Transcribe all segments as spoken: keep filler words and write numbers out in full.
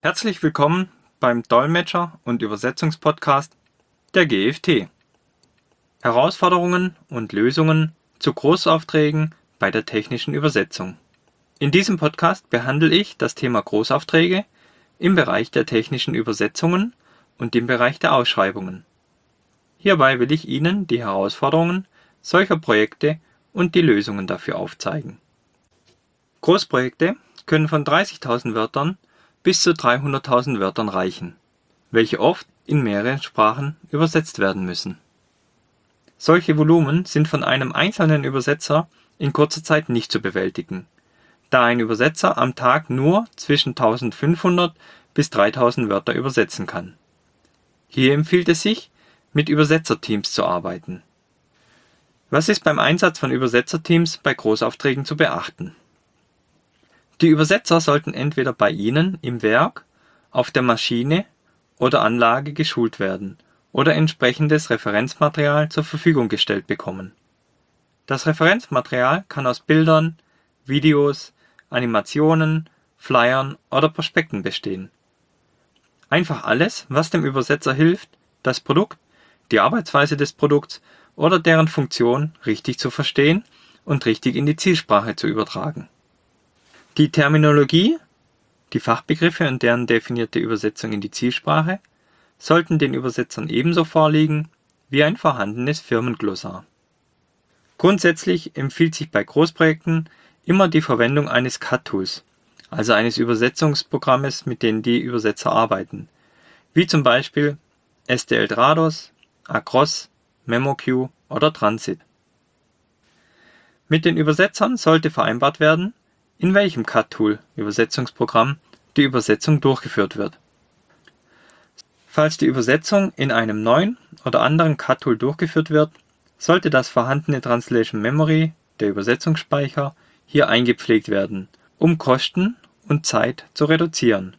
Herzlich willkommen beim Dolmetscher- und Übersetzungspodcast der G F T. Herausforderungen und Lösungen zu Großaufträgen bei der technischen Übersetzung. In diesem Podcast behandle ich das Thema Großaufträge im Bereich der technischen Übersetzungen und im Bereich der Ausschreibungen. Hierbei will ich Ihnen die Herausforderungen solcher Projekte und die Lösungen dafür aufzeigen. Großprojekte können von dreißigtausend Wörtern bis zu dreihunderttausend Wörtern reichen, welche oft in mehrere Sprachen übersetzt werden müssen. Solche Volumen sind von einem einzelnen Übersetzer in kurzer Zeit nicht zu bewältigen, da ein Übersetzer am Tag nur zwischen eintausendfünfhundert bis dreitausend Wörter übersetzen kann. Hier empfiehlt es sich, mit Übersetzerteams zu arbeiten. Was ist beim Einsatz von Übersetzerteams bei Großaufträgen zu beachten? Die Übersetzer sollten entweder bei Ihnen im Werk, auf der Maschine oder Anlage geschult werden oder entsprechendes Referenzmaterial zur Verfügung gestellt bekommen. Das Referenzmaterial kann aus Bildern, Videos, Animationen, Flyern oder Prospekten bestehen. Einfach alles, was dem Übersetzer hilft, das Produkt, die Arbeitsweise des Produkts oder deren Funktion richtig zu verstehen und richtig in die Zielsprache zu übertragen. Die Terminologie, die Fachbegriffe und deren definierte Übersetzung in die Zielsprache sollten den Übersetzern ebenso vorliegen wie ein vorhandenes Firmenglossar. Grundsätzlich empfiehlt sich bei Großprojekten immer die Verwendung eines C A D-Tools, also eines Übersetzungsprogrammes, mit dem die Übersetzer arbeiten, wie zum Beispiel STL-Trados, Across, MemoQ oder Transit. Mit den Übersetzern sollte vereinbart werden, in welchem C A D-Tool (Übersetzungsprogramm) die Übersetzung durchgeführt wird. Falls die Übersetzung in einem neuen oder anderen C A D-Tool durchgeführt wird, sollte das vorhandene Translation Memory, der Übersetzungsspeicher, hier eingepflegt werden, um Kosten und Zeit zu reduzieren.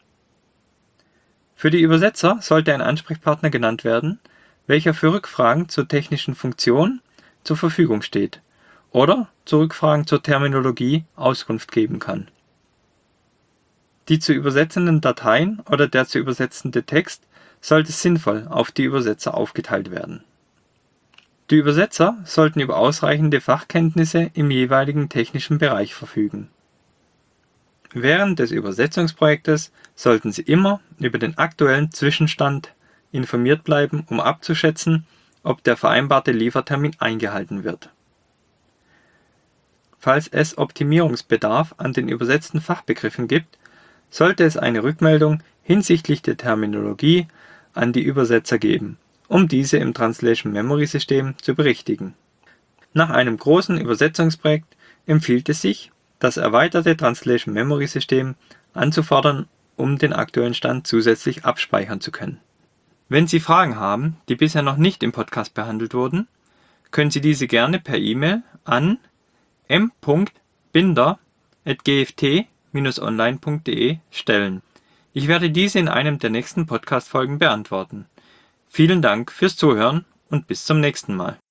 Für die Übersetzer sollte ein Ansprechpartner genannt werden, welcher für Rückfragen zur technischen Funktion zur Verfügung steht oder zu Rückfragen zur Terminologie Auskunft geben kann. Die zu übersetzenden Dateien oder der zu übersetzende Text sollte sinnvoll auf die Übersetzer aufgeteilt werden. Die Übersetzer sollten über ausreichende Fachkenntnisse im jeweiligen technischen Bereich verfügen. Während des Übersetzungsprojektes sollten Sie immer über den aktuellen Zwischenstand informiert bleiben, um abzuschätzen, ob der vereinbarte Liefertermin eingehalten wird. Falls es Optimierungsbedarf an den übersetzten Fachbegriffen gibt, sollte es eine Rückmeldung hinsichtlich der Terminologie an die Übersetzer geben, um diese im Translation Memory System zu berichtigen. Nach einem großen Übersetzungsprojekt empfiehlt es sich, das erweiterte Translation Memory System anzufordern, um den aktuellen Stand zusätzlich abspeichern zu können. Wenn Sie Fragen haben, die bisher noch nicht im Podcast behandelt wurden, können Sie diese gerne per E-Mail an m punkt binder at g f t dash online punkt de stellen. Ich werde diese in einem der nächsten Podcast-Folgen beantworten. Vielen Dank fürs Zuhören und bis zum nächsten Mal.